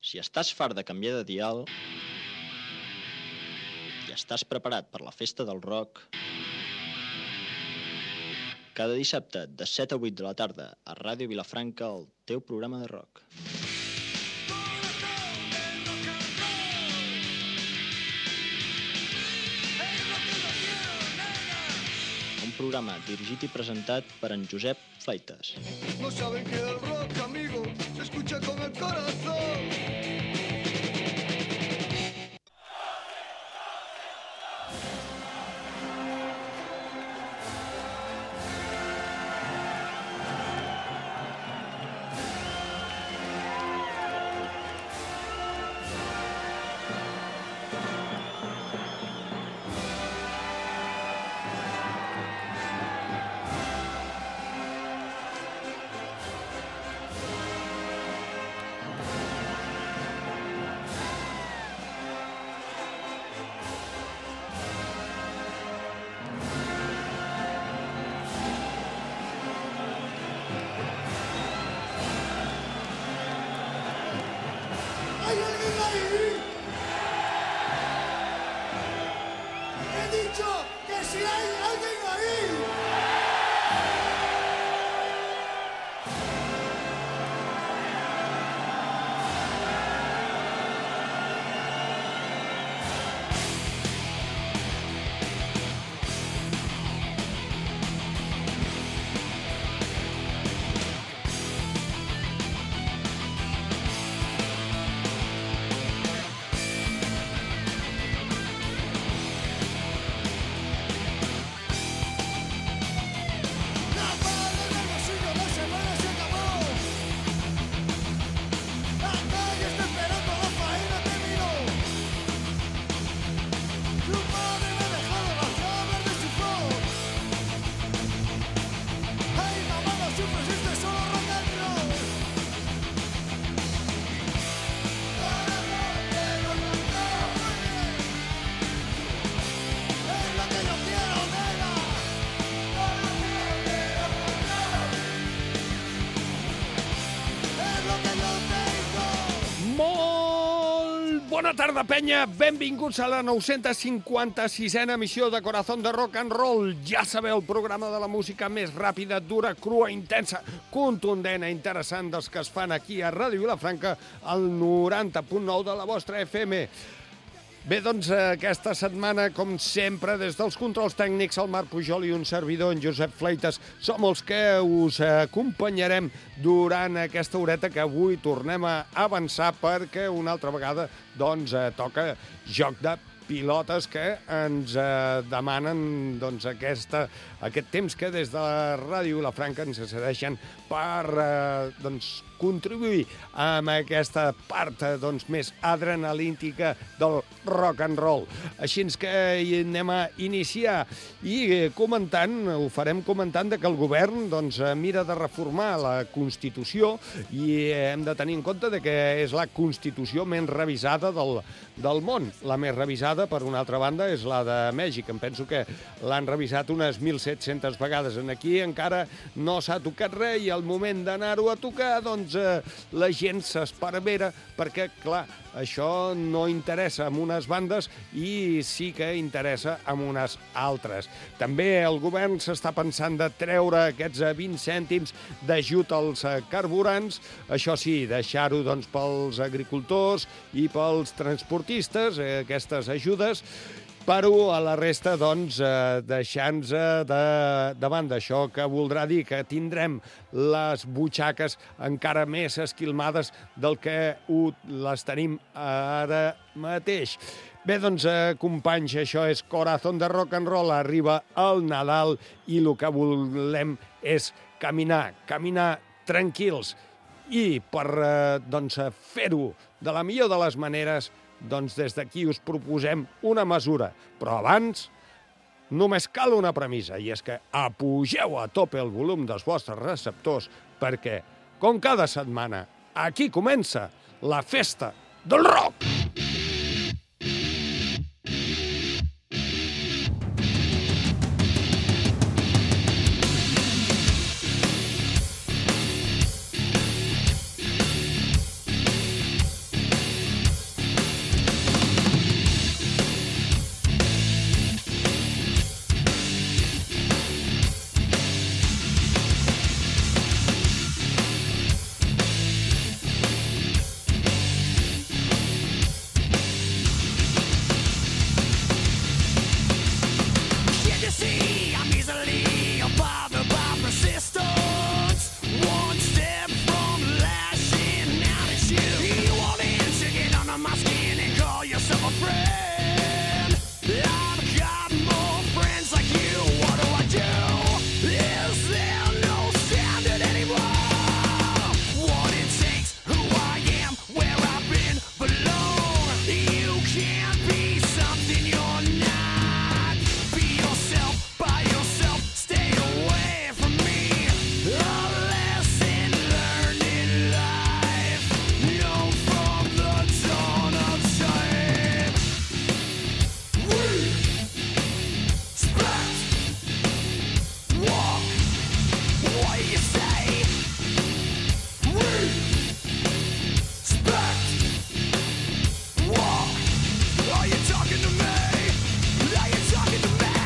Si estàs fart de canviar de dial i estàs preparat per la festa del rock, cada dissabte de 7 a 8 de la tarda a Ràdio Vilafranca, el teu programa de rock. Un programa dirigit i presentat per en Josep Flaites. No saben que el rock, amigo, se escucha con el corazón. ¿Hay alguien ahí? He dicho que si hay alguien ahí. Bona tarda, penya. Benvinguts a la 956a emissió de Corazón de Rock and Roll. Ja sabeu, el programa de la música més ràpida, dura, crua, intensa, contundent i interessant dels que es fan aquí a Ràdio Vilafranca, al 90.9 de la vostra FM. Bé, doncs, aquesta setmana, com sempre, des dels controls tècnics, el Marc Pujol i un servidor, en Josep Flaites, som els que us acompanyarem durant aquesta horeta que avui tornem a avançar perquè una altra vegada doncs, toca joc de pilotes que ens demanen doncs, aquest temps que des de la Ràdio Vilafranca ens cedeixen per doncs, contribuir amb aquesta part doncs, més adrenalítica del rock and roll. Així que hi anem a iniciar i comentant, ho farem comentant que el govern doncs, mira de reformar la Constitució i hem de tenir en compte que és la Constitució més revisada del món. La més revisada, per una altra banda, és la de Mèxic. Em penso que l'han revisat unes 1.700 vegades. Aquí encara no s'ha tocat res i al moment d'anar-ho a tocar, doncs la gent s'esparvera perquè, clar, això no interessa a unes bandes i sí que interessa a unes altres. També el govern s'està pensant de treure aquests 20 cèntims d'ajut als carburants, això sí, deixar-ho doncs, pels agricultors i pels transportistes, aquestes ajudes, però a la resta, doncs, deixant-nos de banda. Això que voldrà dir que tindrem les butxaques encara més esquilmades del que les tenim ara mateix. Bé, doncs, companys, això és Corazón de Rock and Roll. Arriba el Nadal i el que volem és caminar tranquils. I per doncs, fer-ho de la millor de les maneres, doncs des d'aquí us proposem una mesura, però abans només cal una premissa, i és que apugeu a tope el volum dels vostres receptors perquè, com cada setmana, aquí comença la festa del rock! my skin and call yourself a friend. I've got more friends like you. What do I do? Is there no standard anymore? What it takes, who I am, where I've been, belong. You can't be something you're not. Be yourself, by yourself, stay away from me. A lesson learned in life, known from the dawn of time. We expect, walk, what do you say? We expect, walk. Are you talking to me? Are you talking to me?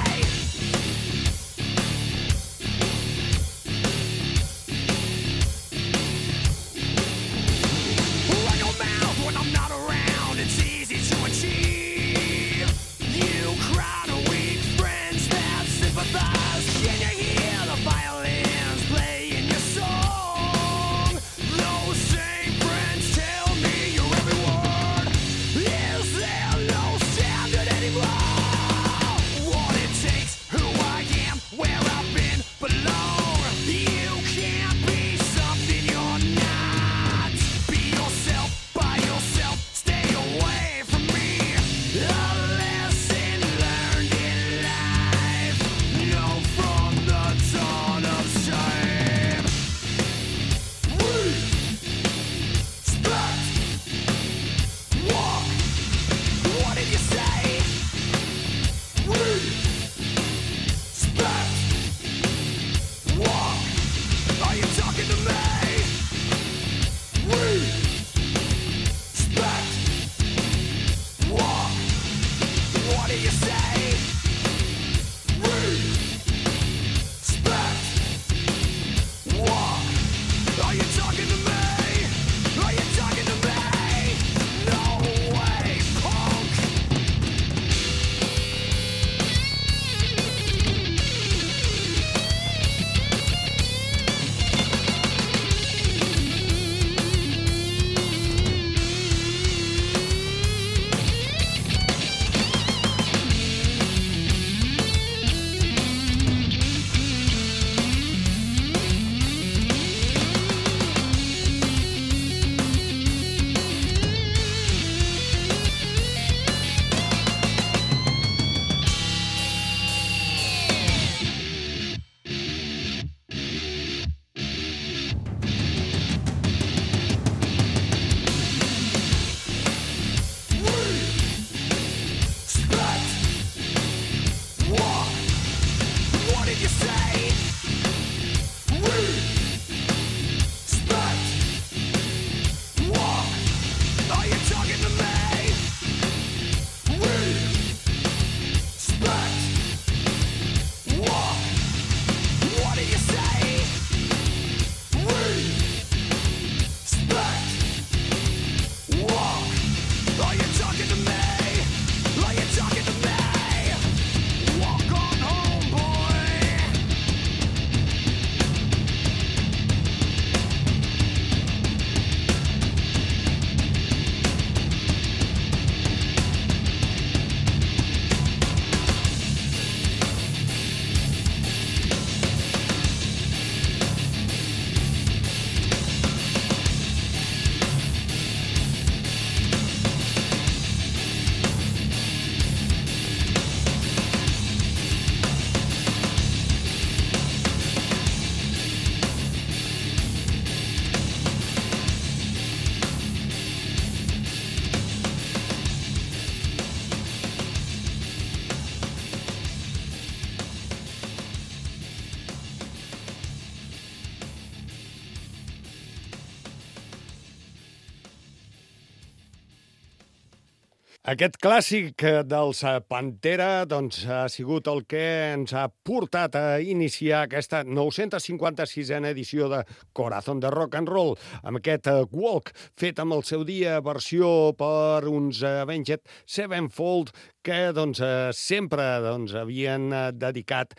Run your mouth when I'm not around. It's easy to achieve. You crowd of weak friends that sympathize. Can you hear the violins playing your song? Those same friends tell me your every word. Is there no standard anymore? What it takes, who I am, where I've been, belong. You can't be something you're not. Be yourself, by yourself, stay away from me. A lesson learned in life, known from the dawn of time. We expect, walk. What did you say? We expect, walk. Are you talking to me? We expect, walk. What do you say? We expect, walk. Are you talking to me? Are you talking to me? No way, punk. Expect, walk. What did you say? We expect, walk. Are you talking to me? We expect, walk. What did you say? We expect, walk. Are you talking to me? Are you talking to me? Walk on home, boy. Aquest clàssic dels Pantera doncs, ha sigut el que ens ha portat a iniciar aquesta 956a edició de Corazón de Rock and Roll, amb aquest Walk, fet amb el seu dia versió per uns Avenged Sevenfold, que doncs, sempre doncs, havien dedicat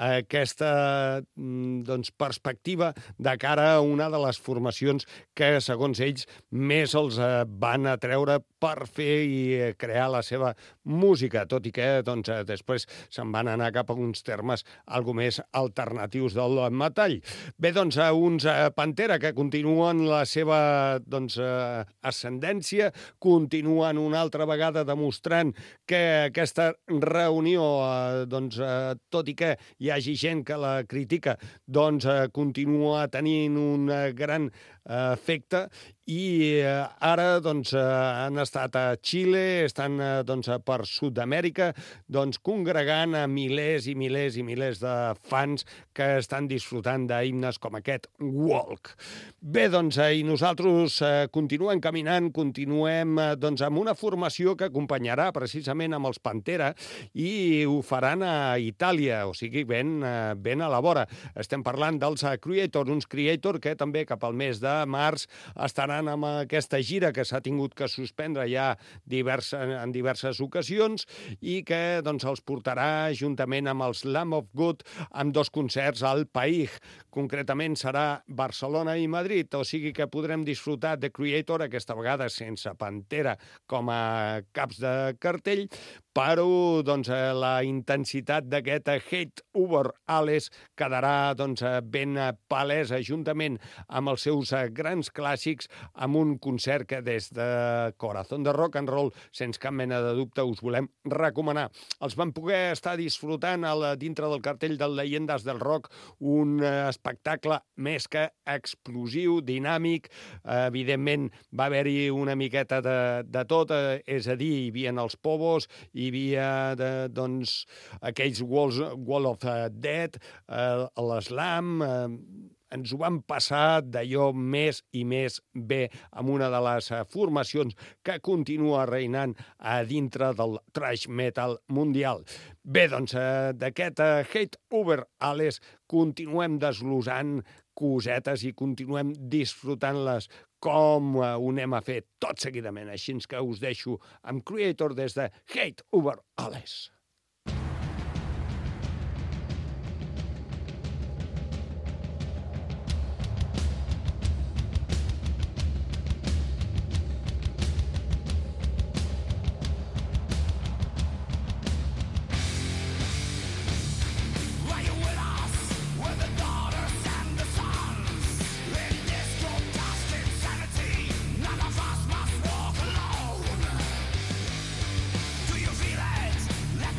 aquesta doncs, perspectiva de cara a una de les formacions que, segons ells, més els van atreure per fer i crear la seva música, tot i que doncs, després se'n van anar cap a uns termes algo més alternatius del metall. Bé, doncs, uns Pantera que continuen la seva doncs, ascendència, continuen una altra vegada demostrant que aquesta reunió, doncs, tot i que hi hagi gent que la critica, doncs, continua tenint un gran efecte i ara doncs, han estat a Xile, estan doncs, per Sud-amèrica, doncs, congregant a milers i milers i milers de fans que estan disfrutant d'himnes com aquest Walk. Bé, doncs, i nosaltres continuem caminant, continuem doncs, amb una formació que acompanyarà precisament amb els Pantera i ho faran a Itàlia, o sigui, ben a la vora. Estem parlant dels Creator, uns Creator que també cap al mes de març estaran amb aquesta gira que s'ha tingut que suspendre ja en diverses ocasions i que doncs, els portarà juntament amb els Lamb of God amb 2 concerts al País. Concretament serà Barcelona i Madrid, o sigui que podrem disfrutar de Creator, aquesta vegada sense Pantera com a caps de cartell, però doncs, la intensitat d'aquest Hate Over Alice quedarà doncs, ben palesa juntament amb els seus grans clàssics amb un concert que des de Corazón de Rock and Roll, sense cap mena de dubte, us volem recomanar. Els vam poder estar disfrutant dintre del cartell del Leyendas del Rock, un espectacle més que explosiu, dinàmic. Evidentment va haver-hi una miqueta de tot, és a dir, hi havia els povos, hi havia doncs, aquells Wall of Death, l'Slam. Ens ho vam passar d'allò més i més bé amb una de les formacions que continua reinant a dintre del thrash metal mundial. Bé, doncs, d'aquest Hate Over Alice continuem desglossant cosetes i continuem disfrutant-les com ho anem a fer tot seguidament. Així que us deixo amb Creator des de Hate Over Alice. Do you feel it? Let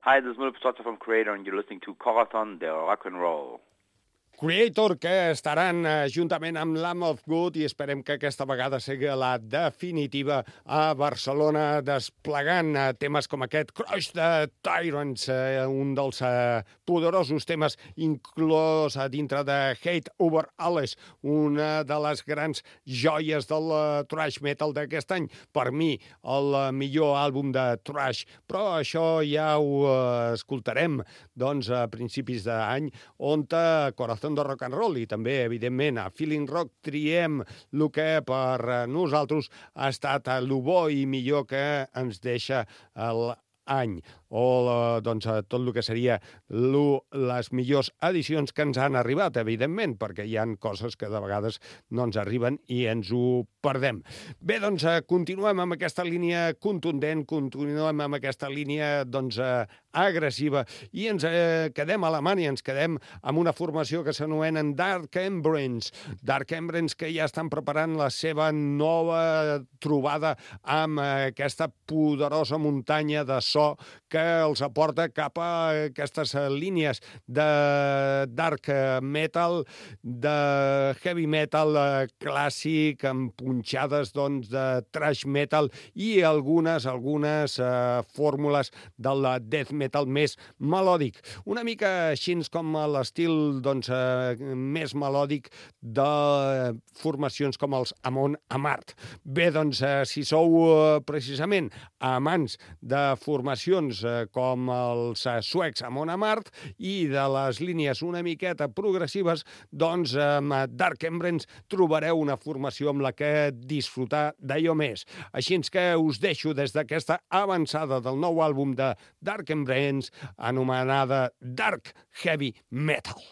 Hi, this is Mulip Stotzer from Creator, and you're listening to Corazon de Rock and Roll. Creator, que estaran juntament amb Lamb of God i esperem que aquesta vegada sigui la definitiva a Barcelona, desplegant temes com aquest Crush the Tyrants, un dels poderosos temes inclòs dintre de Hate Over Alles, una de les grans joies del thrash metal d'aquest any. Per mi, el millor àlbum de thrash, però això ja ho escoltarem doncs, a principis d'any, on Corazón de Rock and Roll i també, evidentment, a Feeling Rock triem el que per nosaltres ha estat el bo i millor que ens deixa l'any, o doncs, tot el que seria les millors edicions que ens han arribat, evidentment, perquè hi ha coses que de vegades no ens arriben i ens ho perdem. Bé, doncs, continuem amb aquesta línia contundent, continuem amb aquesta línia doncs, agressiva i ens quedem a Alemanya, ens quedem amb una formació que s'anomenen Dark Embrace. Dark Embrace que ja estan preparant la seva nova trobada amb aquesta poderosa muntanya de so que els aporta cap a aquestes línies de dark metal, de heavy metal clàssic, amb punxades doncs, de thrash metal i algunes fórmules del death metal més melòdic. Una mica així com l'estil doncs, més melòdic de formacions com els Amon Amarth. Bé, doncs, si sou precisament amants de formacions com els suecs Amon Amarth i de les línies una miqueta progressives, doncs amb Dark Embrace trobareu una formació amb la que disfrutar d'allò més. Així que us deixo des d'aquesta avançada del nou àlbum de Dark Embrace anomenada Dark Heavy Metal.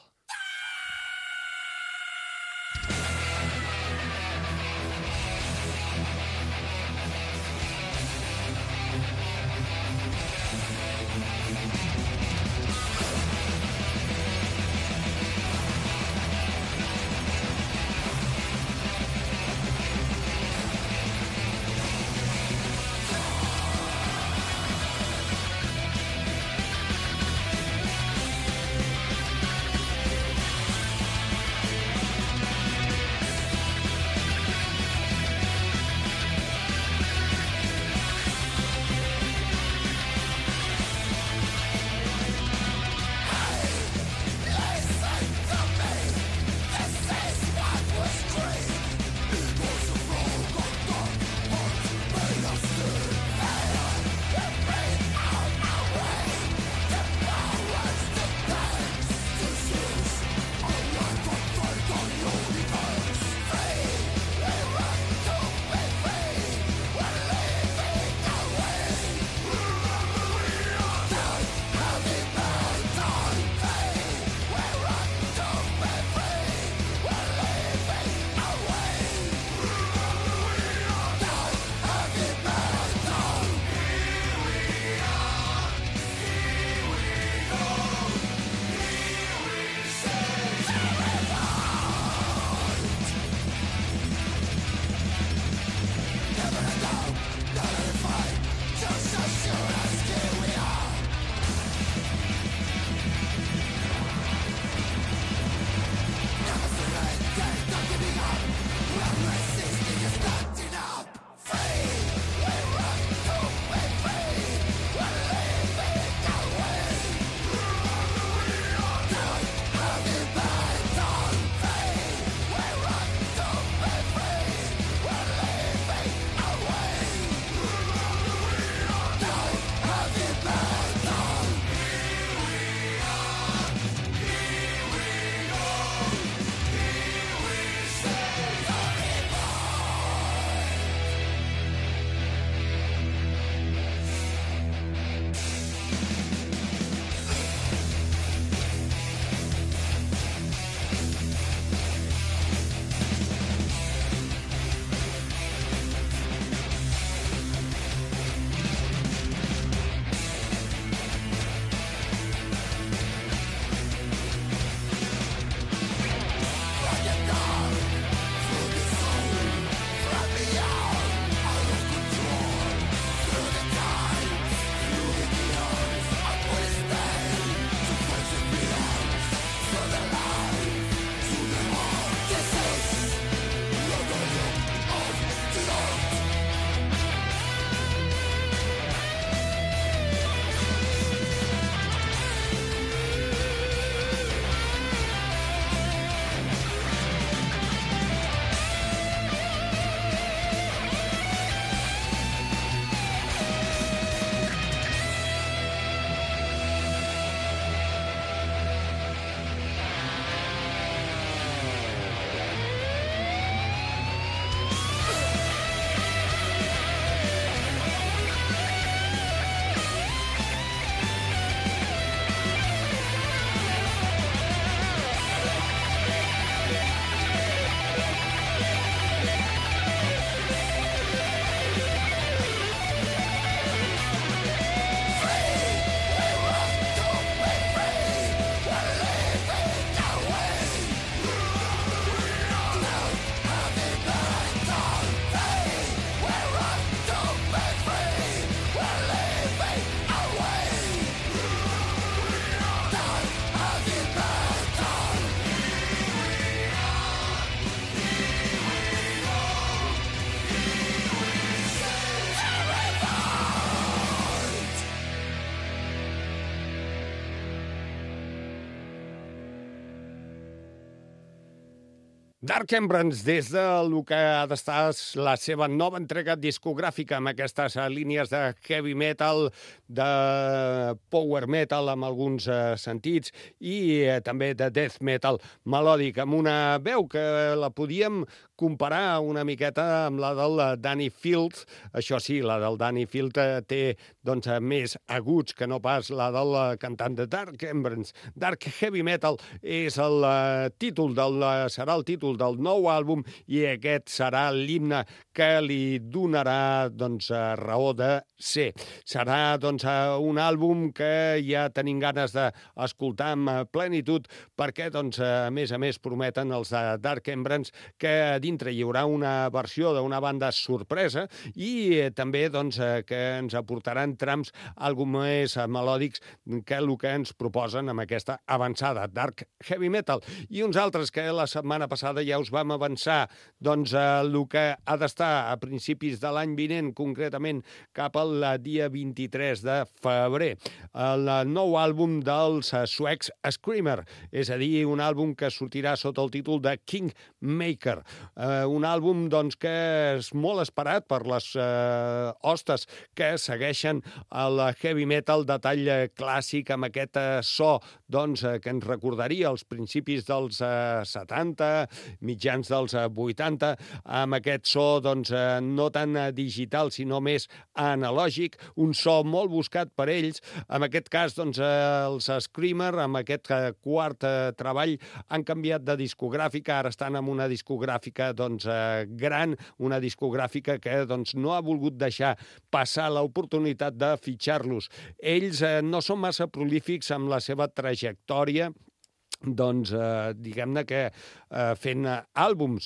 Dark Embrace, des del que ha d'estar la seva nova entrega discogràfica amb aquestes línies de heavy metal, de power metal en alguns sentits i també de death metal melòdic, amb una veu que la podíem comparar una miqueta amb la del Danny Field. Això sí, la del Danny Field té doncs, més aguts que no pas la del cantant de Dark Embrace. Dark Heavy Metal és el títol serà el títol del nou àlbum i aquest serà l'himne que li donarà doncs, raó de ser. Serà doncs, un àlbum que ja tenim ganes d'escoltar amb plenitud perquè doncs, a més prometen els de Dark Embrace que dintre hi haurà una versió d'una banda sorpresa i també doncs, que ens aportaran trams algo més melòdics que el que ens proposen amb aquesta avançada Dark Heavy Metal. I uns altres que la setmana passada ja us vam avançar doncs, el que ha d'estar a principis de l'any vinent, concretament cap al dia 23 de febrer. El nou àlbum dels suecs Screamer, és a dir, un àlbum que sortirà sota el títol de Kingmaker. Un àlbum doncs, que és molt esperat per les hostes que segueixen el heavy metal de tall clàssic amb aquest so doncs, que ens recordaria els principis dels 70, mitjans dels 80, amb aquest so doncs, no tan digital sinó més analògic, un so molt buscat per ells. En aquest cas, doncs, els Screamer, amb aquest quart treball, han canviat de discogràfica, ara estan amb una discogràfica doncs, gran, una discogràfica que doncs, no ha volgut deixar passar l'oportunitat de fitxar-los. Ells no són massa prolífics amb la seva trajectòria, doncs, diguem-ne que fent àlbums.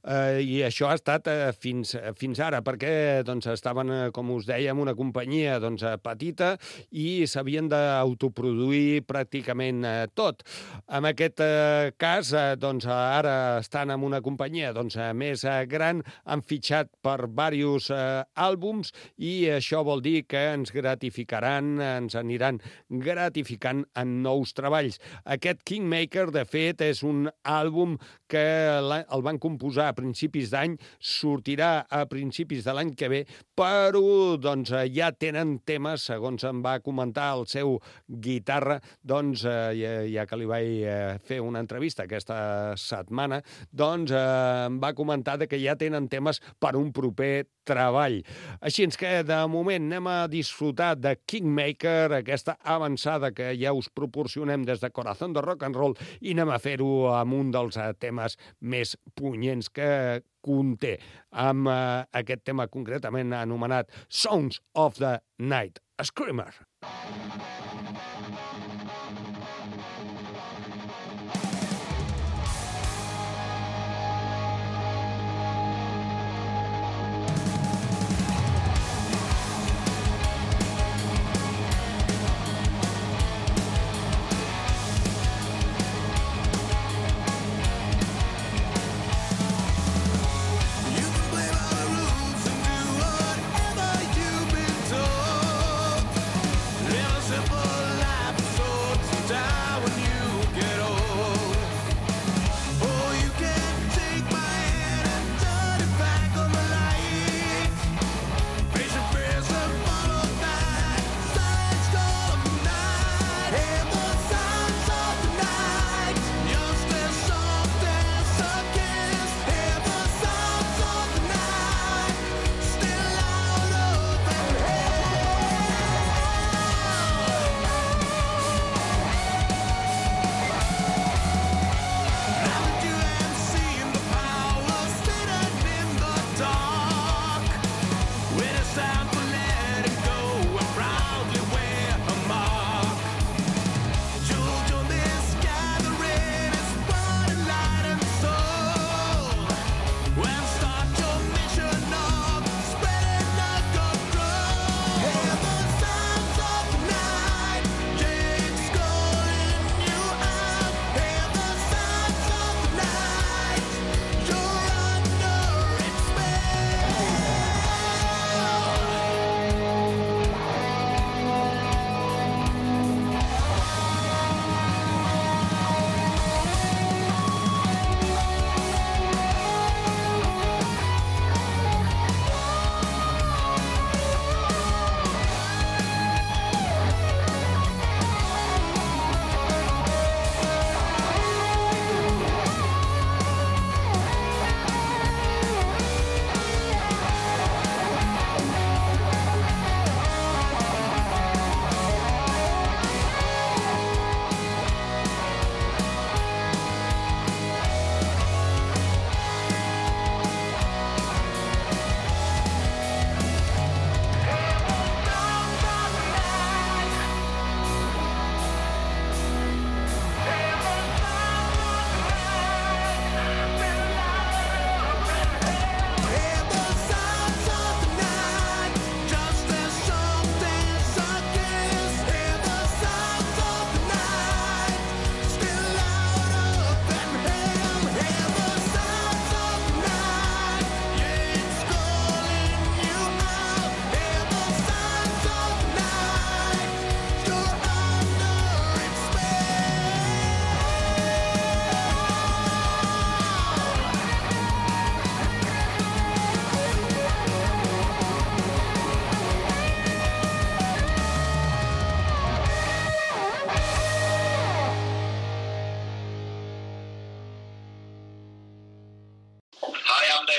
I això ha estat fins ara, perquè doncs, estaven, com us deia, en una companyia doncs, petita i s'havien d'autoproduir pràcticament tot. En aquest cas, doncs, ara estan en una companyia doncs, més gran, han fitxat per diversos àlbums i això vol dir que ens gratificaran, ens aniran gratificant en nous treballs. Aquest Kingmaker, de fet, és un àlbum que el van composar a principis d'any, sortirà a principis de l'any que ve, però doncs, ja tenen temes, segons em va comentar el seu guitarra, doncs, ja que li vaig fer una entrevista aquesta setmana, doncs em va comentar que ja tenen temes per un proper treball. Així que, de moment, anem a disfrutar de Kingmaker, aquesta avançada que ja us proporcionem des de Corazón de Rock and Roll, i anem a fer-ho amb un dels temes més punyents que conté, amb aquest tema concretament anomenat Sounds of the Night. Screamer! Simple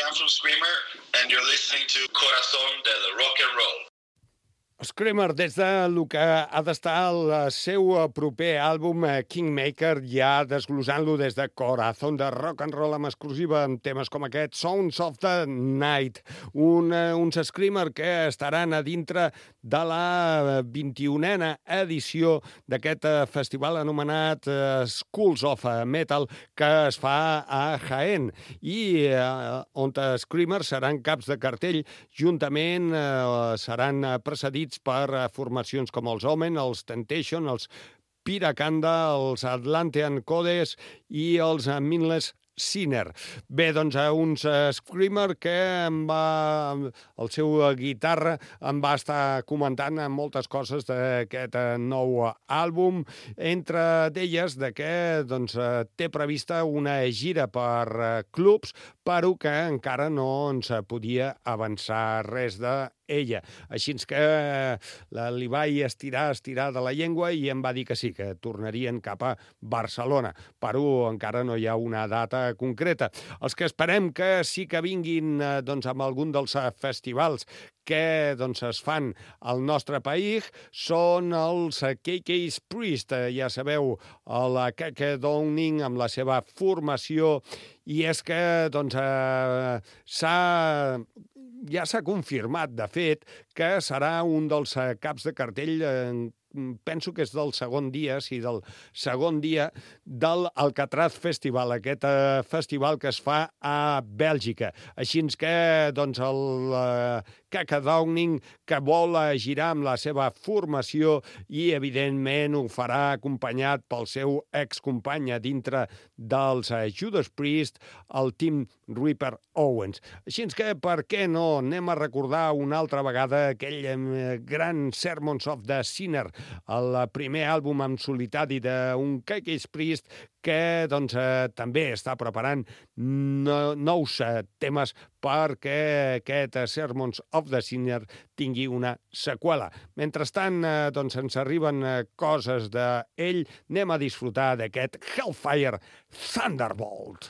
I'm from Screamer, and you're listening to Corazón del Rock and Roll. Screamer, des de lo que ha d'estar el seu proper àlbum Kingmaker, ja desglosant-lo des de Corazón de Rock and Roll amb exclusiva amb temes com aquest, Sounds of the Night, uns Screamer que estaran a dintre de la 21a edició d'aquest festival anomenat Schools of Metal que es fa a Jaén i on Screamer seran caps de cartell, juntament seran precedits per formacions com els Omen, els Temptation, els Piracanda, els Atlantean Codes i els Mindless Sinner. Bé, doncs, uns Screamer que el seu guitarra em va estar comentant moltes coses d'aquest nou àlbum, entre d'elles que doncs, té prevista una gira per clubs, però que encara no ens podia avançar res d'ella. Així que li vaig estirar de la llengua i em va dir que sí, que tornarien cap a Barcelona, però encara no hi ha una data concreta. Els que esperem que sí que vinguin doncs, amb algun dels festivals que doncs, es fan al nostre país són els KK's Priest, ja sabeu, el Keke Downing amb la seva formació, i és que doncs, ja s'ha confirmat, de fet, que serà un dels caps de cartell, penso que és del segon dia del Alcatraz Festival, aquest festival que es fa a Bèlgica. Així que doncs, el Keke Downing, que vol girar amb la seva formació i, evidentment, ho farà acompanyat pel seu excompany a dintre dels Judas Priest, el Tim Reaper Owens. Així que, per què no, anem a recordar una altra vegada aquell gran Sermons of the Sinner, el primer àlbum en solitari d'un KK's Priest que doncs, també està preparant nous temes perquè aquest Sermons of the Sinner tingui una seqüela. Mentrestant, doncs, ens arriben coses d'ell. Anem a disfrutar d'aquest Hellfire Thunderbolt.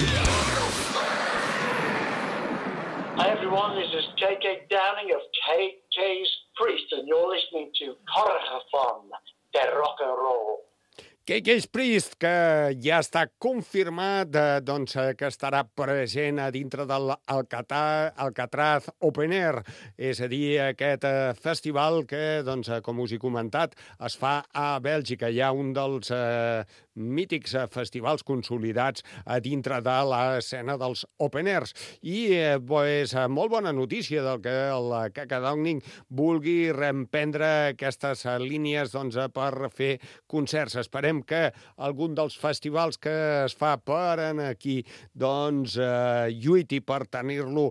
Hi everyone, this is KK Downing of KK's Priest, and you're listening to Corazón de Rock and Roll. KK's Priest, que ja està confirmat doncs, que estarà present a dintre del Alcatraz Open Air, és a dir, aquest festival que, doncs, com us he comentat, es fa a Bèlgica. Hi ha un dels mítics festivals consolidats a dintre de l'escena dels Open Airs. I pues, molt bona notícia del que el KK Downing vulgui reemprendre aquestes línies doncs, per fer concerts. Esperem que algun dels festivals que es fa per aquí doncs, lluiti per tenir-lo,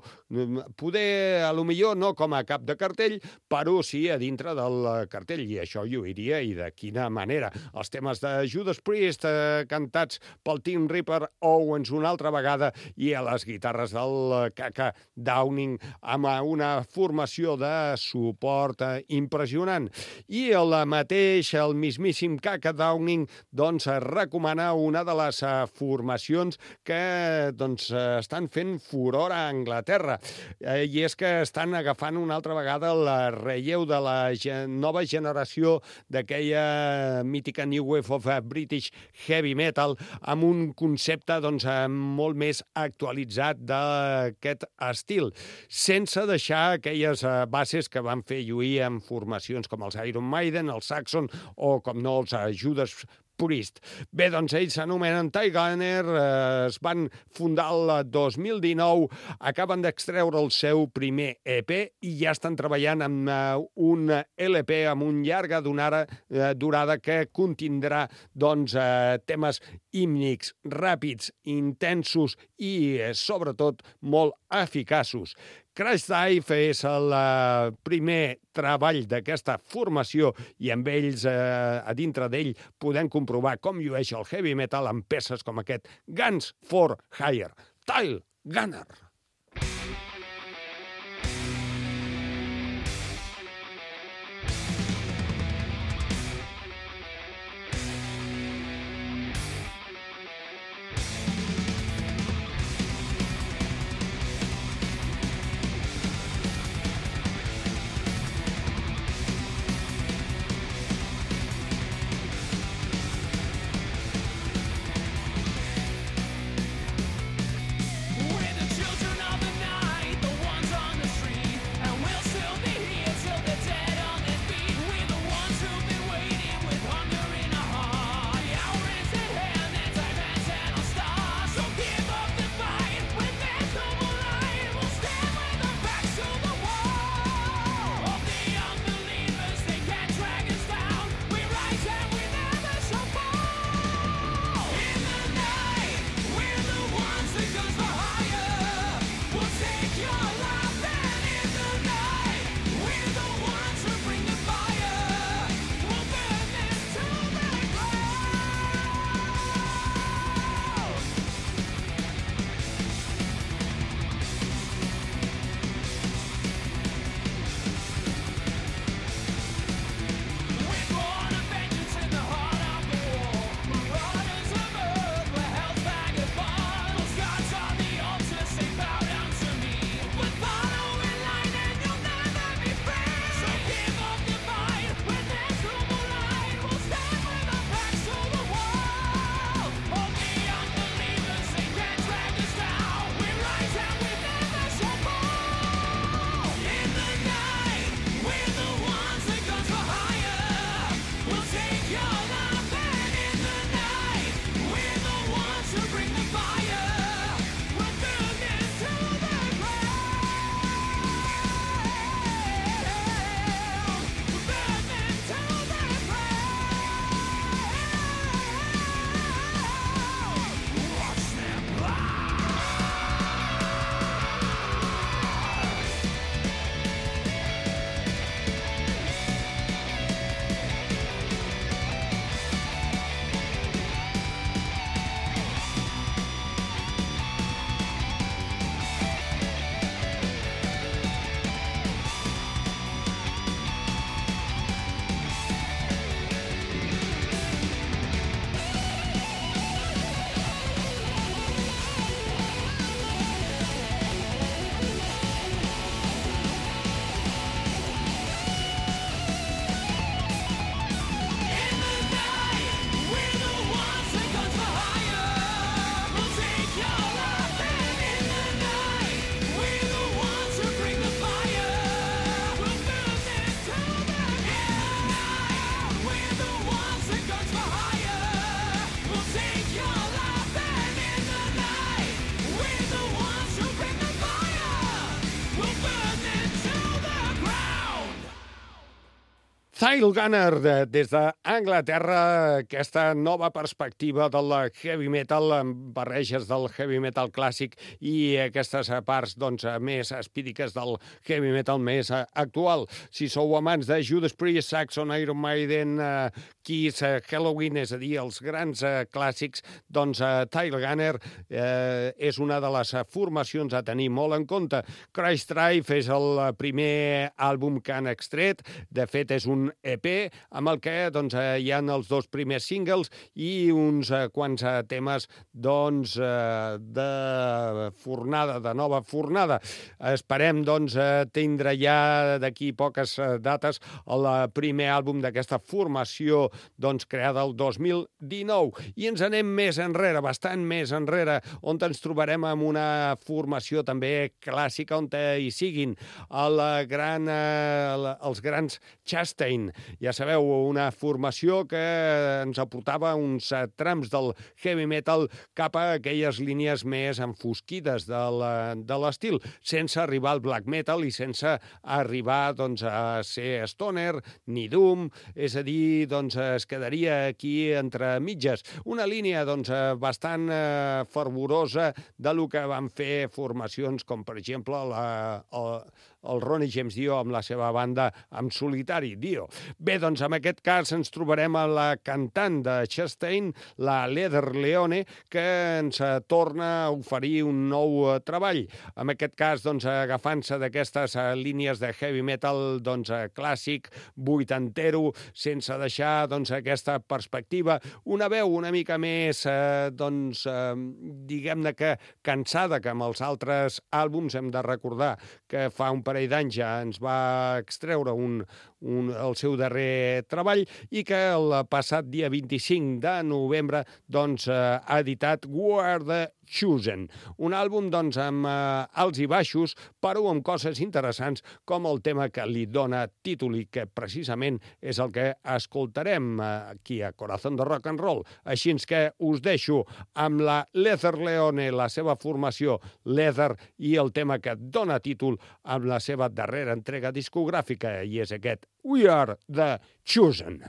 poder, a lo millor, no com a cap de cartell, però sí a dintre del cartell, i això lluiria, i de quina manera. Els temes de Judas Priest, cantats pel Tim Ripper Owens una altra vegada, i a les guitarres del KK Downing amb una formació de suport impressionant. I el mateix, el mismíssim KK Downing, doncs recomana una de les formacions que doncs, estan fent furor a Anglaterra. I és que estan agafant una altra vegada el relleu de la nova generació d'aquella mítica New Wave of British Heavy Metal, amb un concepte doncs, molt més actualitzat d'aquest estil, sense deixar aquelles bases que van fer lluir en formacions com els Iron Maiden, els Saxon o, com no, els Judas Priest. Bé, doncs ells s'anomenen Ty Gunner, es van fundar el 2019, acaben d'extreure el seu primer EP i ja estan treballant amb un LP amb una llarga durada que contindrà doncs, temes hímnics, ràpids, intensos i, sobretot, molt eficaços. Crash Dive és el primer treball d'aquesta formació i amb ells, a dintre d'ell, podem comprovar com llueix el heavy metal amb peces com aquest Guns for Hire. Ty Gunner. When the children Thyl Gunner, des d'Anglaterra, aquesta nova perspectiva del heavy metal, amb barreges del heavy metal clàssic i aquestes parts més espídiques del heavy metal més actual. Si sou amants de Judas Priest, Saxon, Iron Maiden, Kiss, Halloween, és a dir, els grans clàssics, Thyl Gunner és una de les formacions a tenir molt en compte. Christ Drive és el primer àlbum que han extret, de fet és un EP amb el que hi ha els 2 primers singles i uns quants temes de fornada, de nova fornada. Esperem tindre ja d'aquí poques dates el primer àlbum d'aquesta formació creada el 2019. I ens anem més enrere, bastant més enrere, on ens trobarem amb una formació també clàssica on hi siguin els grans Chastain. Ja sabeu, una formació que ens aportava uns trams del heavy metal cap a aquelles línies més enfosquides de l'estil, sense arribar al black metal i sense arribar a ser stoner ni doom, és a dir, es quedaria aquí entre mitges. Una línia bastant fervorosa de lo que van fer formacions com, per exemple, el Ronnie James Dio amb la seva banda en solitari, Dio. Bé, en aquest cas ens trobarem a la cantant de Chastain, la Leather Leone, que ens torna a oferir un nou treball. En aquest cas, agafant-se d'aquestes línies de heavy metal clàssic, vuitantero, sense deixar aquesta perspectiva. Una veu una mica més, diguem-ne que cansada, que amb els altres àlbums hem de recordar que fa un parell d'anys ja ens va extreure el seu darrer treball i que el passat dia 25 de novembre ha editat Were the Chosen, un àlbum amb alts i baixos, però amb coses interessants com el tema que li dona títol i que precisament és el que escoltarem aquí a Corazón de Rock and Roll. Així que us deixo amb la Leather Leone, la seva formació Leather i el tema que dona títol amb la seva darrera entrega discogràfica, i és aquest We Are the Chosen.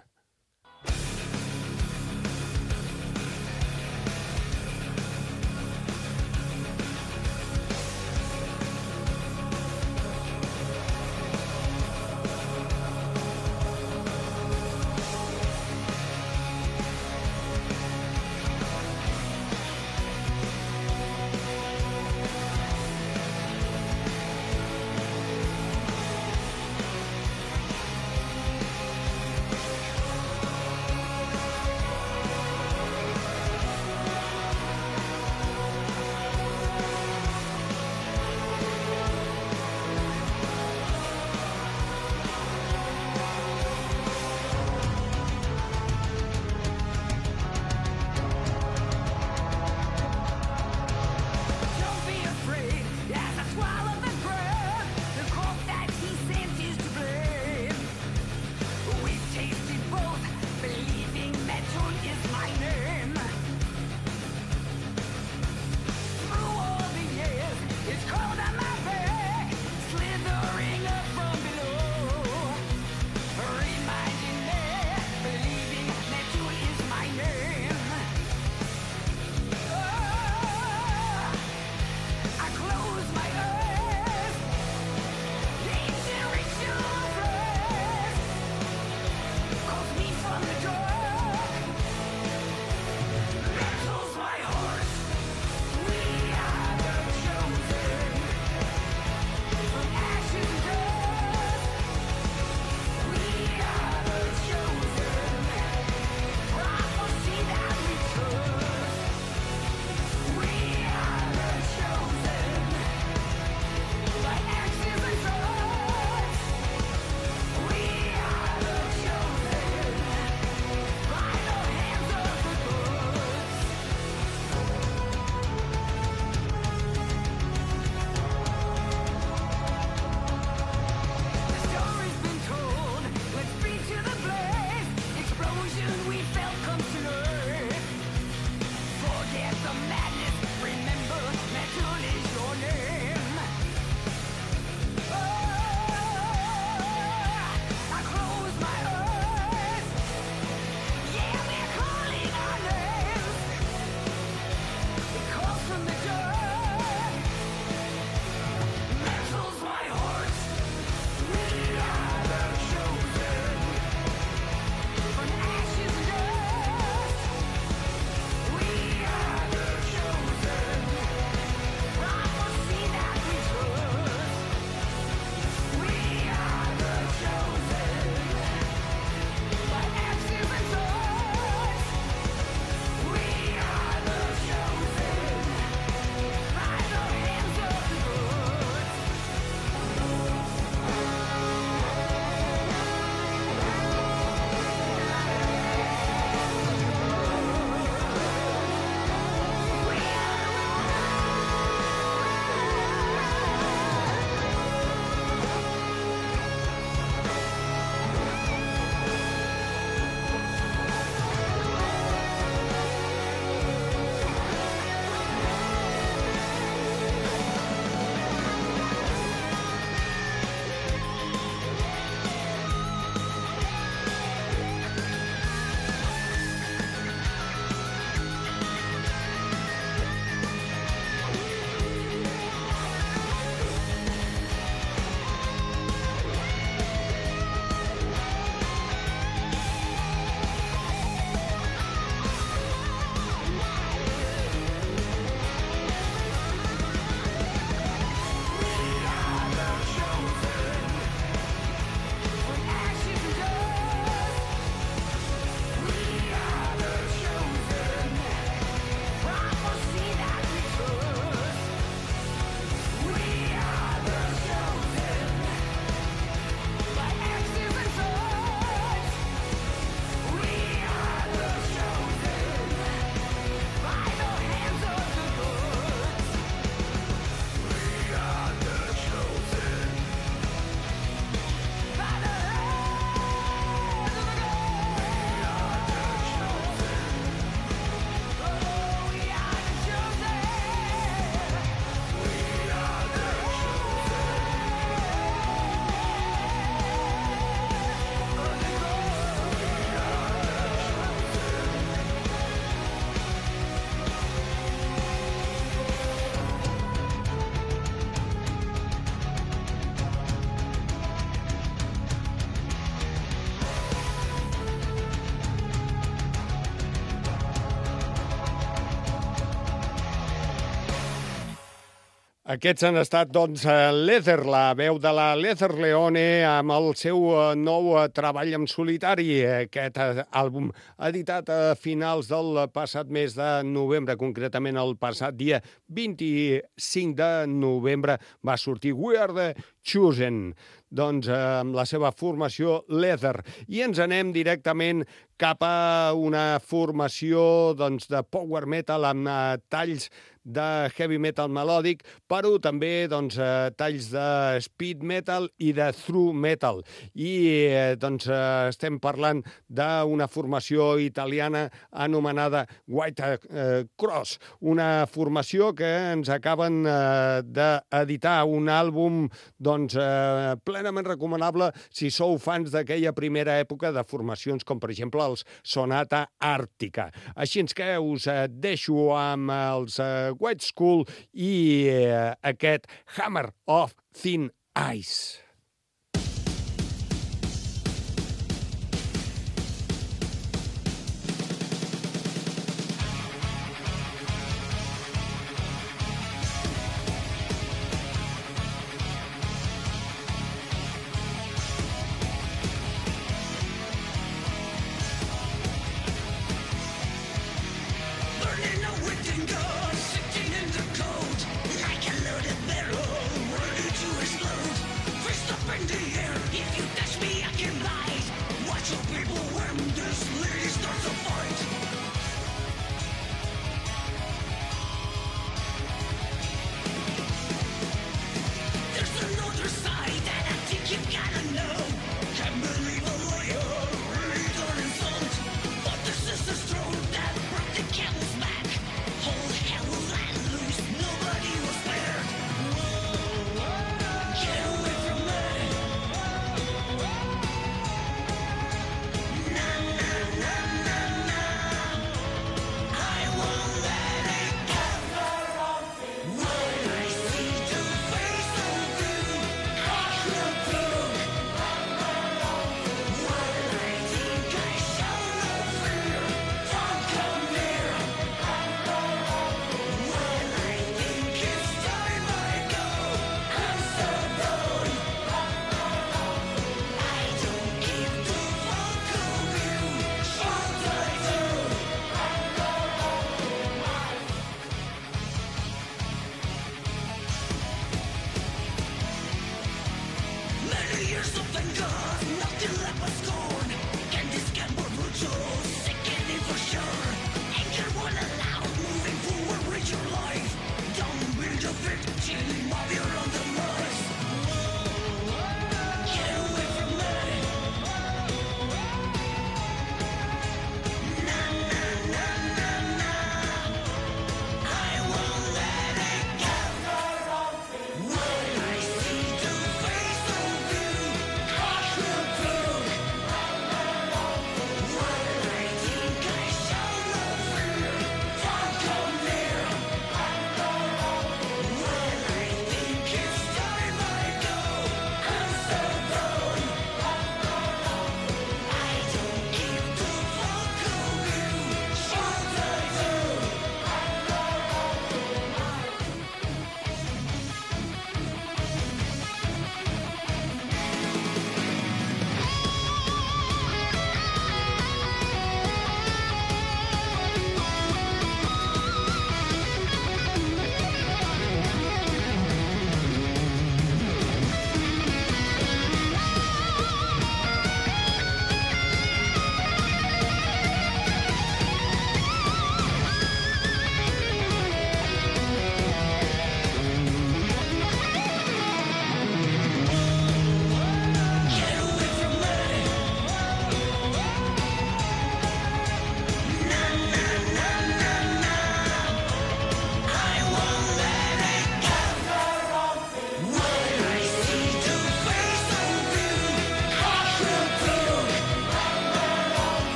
Aquests han estat, doncs, Leather, la veu de la Leather Leone amb el seu nou treball en solitari. Aquest àlbum editat a finals del passat mes de novembre, concretament el passat dia 25 de novembre, va sortir We Are The Chosen, doncs amb la seva formació Leather. I ens anem directament cap a una formació doncs, de power metal amb talls de heavy metal melòdic, però també doncs, talls de speed metal i de thrash metal. I doncs, estem parlant d'una formació italiana anomenada White Cross, una formació que ens acaben d'editar un àlbum doncs, plenament recomanable si sou fans d'aquella primera època de formacions com, per exemple, els Sonata Àrtica. Així que us deixo amb els White Skull i aquest Hammer of Thin Ice.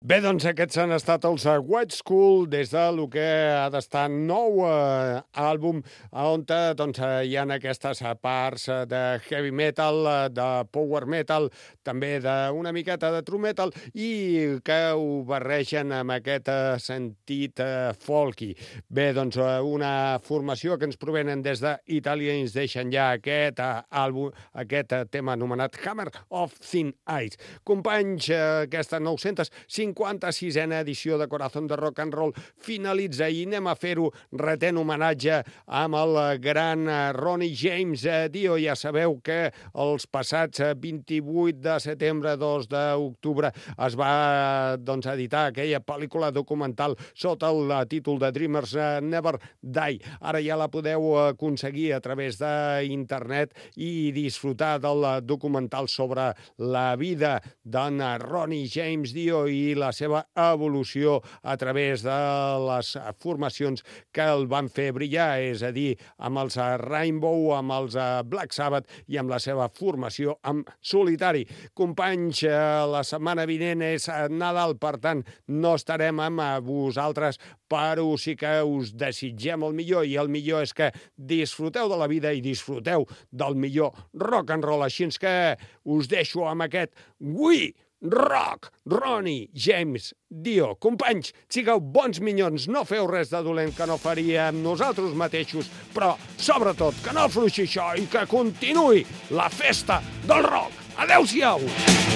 Bé, doncs aquests han estat els White School des de lo que ha d'estar nou àlbum on doncs, hi ha aquestes parts de heavy metal, de power metal, també d'una miqueta de true metal i que ho barregen amb aquest sentit folky. Bé, doncs una formació que ens provenen des d'Itàlia i ens deixen ja aquest àlbum, aquest tema anomenat Hammer of Thin Ice. Companys, aquesta 956a edició de Corazón de Rock and Roll finalitza i anem a fer-ho retent homenatge amb el gran Ronnie James Dio. Ja sabeu que els passats 28 de setembre, 2 d'octubre, es va editar aquella pel·lícula documental sota el títol de Dreamers Never Die. Ara ja la podeu aconseguir a través d'internet i disfrutar del documental sobre la vida d'en Ronnie James Dio i la seva evolució a través de les formacions que el van fer brillar, és a dir, amb els Rainbow, amb els Black Sabbath i amb la seva formació en solitari. Companys, la setmana vinent és Nadal, per tant, no estarem amb vosaltres, però sí que us desitgem el millor i el millor és que disfruteu de la vida i disfruteu del millor rock and roll. Així que us deixo amb aquest We Rock, Ronnie James Dio. Companys, sigueu bons minyons, no feu res de dolent que no faríem nosaltres mateixos, però, sobretot, que no afluixi això i que continuï la festa del rock. Adéu-siau!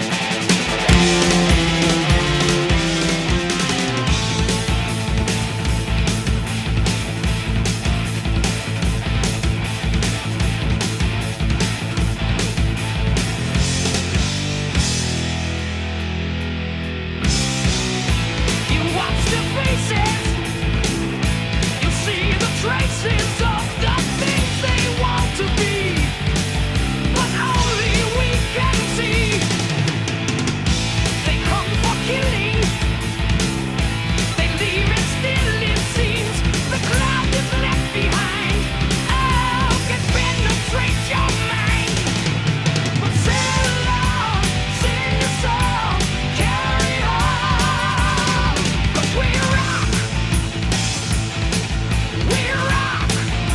Traces of the things they want to be, but only we can see. They come for killing, they leave it still, it seems. The cloud is left behind. Oh, can penetrate your mind. But sail along, sing a song, carry on. 'Cause we rock. We rock.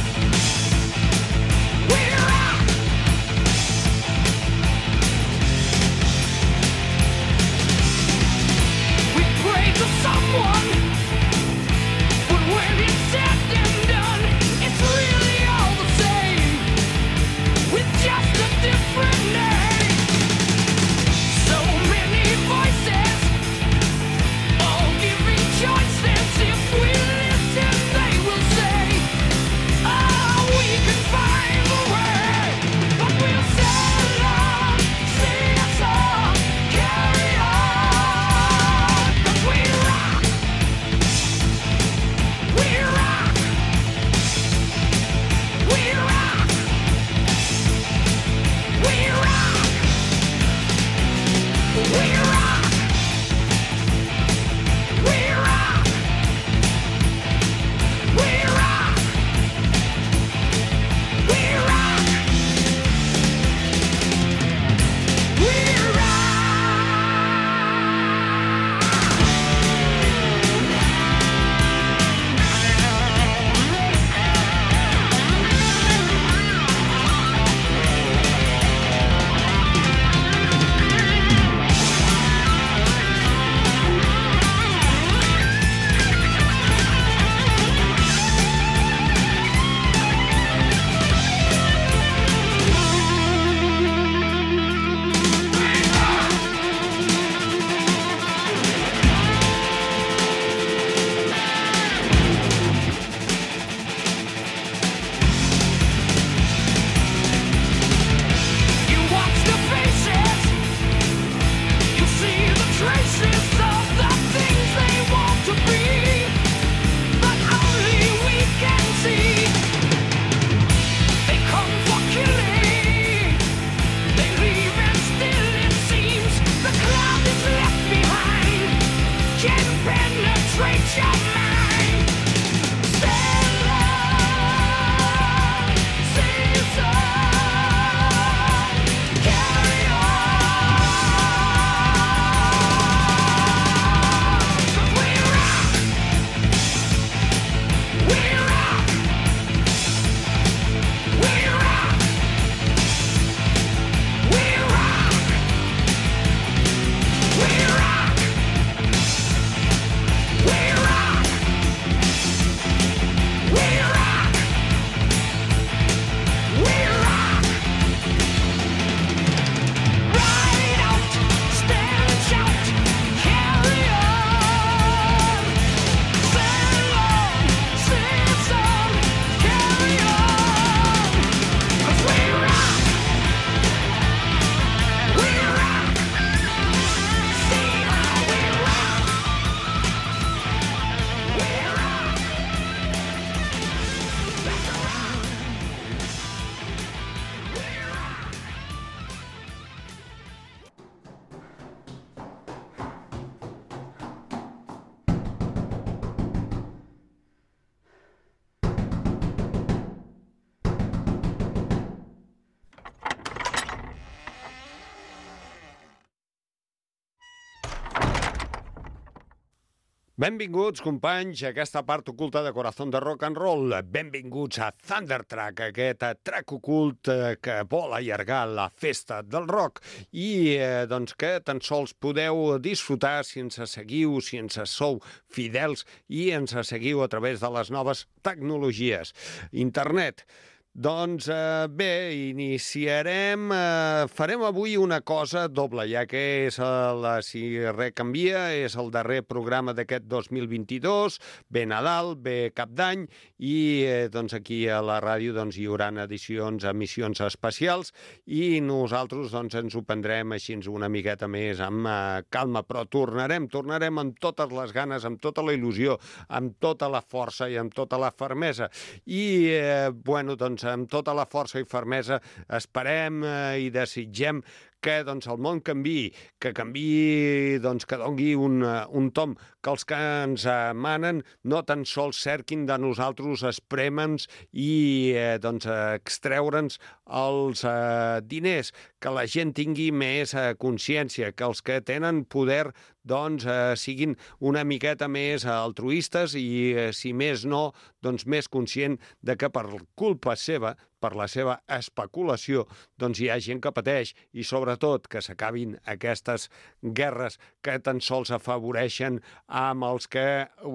Benvinguts, companys, a aquesta part oculta de Corazón de Rock and Roll. Benvinguts a Thundertrack, aquest track ocult que vol allargar la festa del rock i doncs que tan sols podeu disfrutar si ens seguiu, si ens sou fidels i ens seguiu a través de les noves tecnologies. Internet. Doncs bé, iniciarem, farem avui una cosa doble, ja que és si res canvia, és el darrer programa d'aquest 2022, bé Nadal, bé Cap d'Any, i doncs aquí a la ràdio doncs, hi haurà emissions especials, i nosaltres doncs, ens ho prendrem així una miqueta més amb calma, però tornarem amb totes les ganes, amb tota la il·lusió, amb tota la força i amb tota la fermesa. I, bueno, doncs, amb tota la força i fermesa esperem i desitgem que doncs, el món canviï, que canviï, doncs, que doni un tom, que els que ens manen no tan sols cerquin de nosaltres espremens i doncs, extreure'ns els diners, que la gent tingui més consciència, que els que tenen poder doncs, siguin una miqueta més altruistes i, si més no, doncs, més conscient de que per culpa seva, per la seva especulació, doncs hi ha gent que pateix i, sobretot, que s'acabin aquestes guerres que tan sols afavoreixen amb els que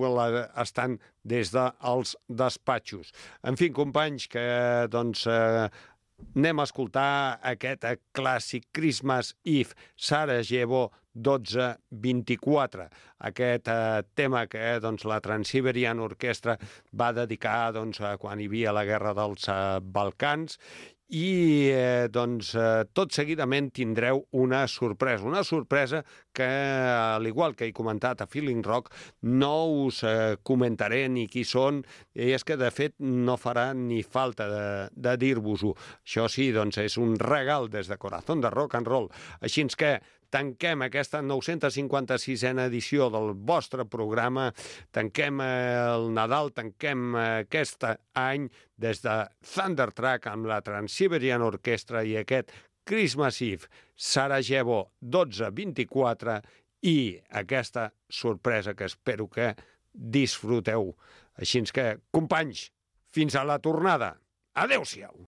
estan des dels despatxos. En fi, companys, que doncs anem a escoltar aquest clàssic Christmas Eve, Sarajevo 1224, aquest tema que doncs, la Trans-Siberian Orchestra va dedicar doncs, quan hi havia la guerra dels Balcans, i doncs, tot seguidament tindreu una sorpresa que, al igual que he comentat a Feeling Rock, no us comentaré ni qui són, i és que de fet no farà ni falta de dir-vos-ho. Això sí, doncs és un regal des de Corazón de Rock and Roll. Així que tanquem aquesta 956a edició del vostre programa, tanquem el Nadal, tanquem aquest any des de Thundertrack amb la Trans-Siberian Orchestra i aquest Christmas Eve, Sarajevo 1224 i aquesta sorpresa que espero que disfruteu. Així que, companys, fins a la tornada. Adéu-siau!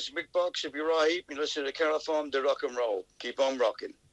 this is Big Box. If you're right, you listen to Corazon de Rock and Roll. Keep on rocking.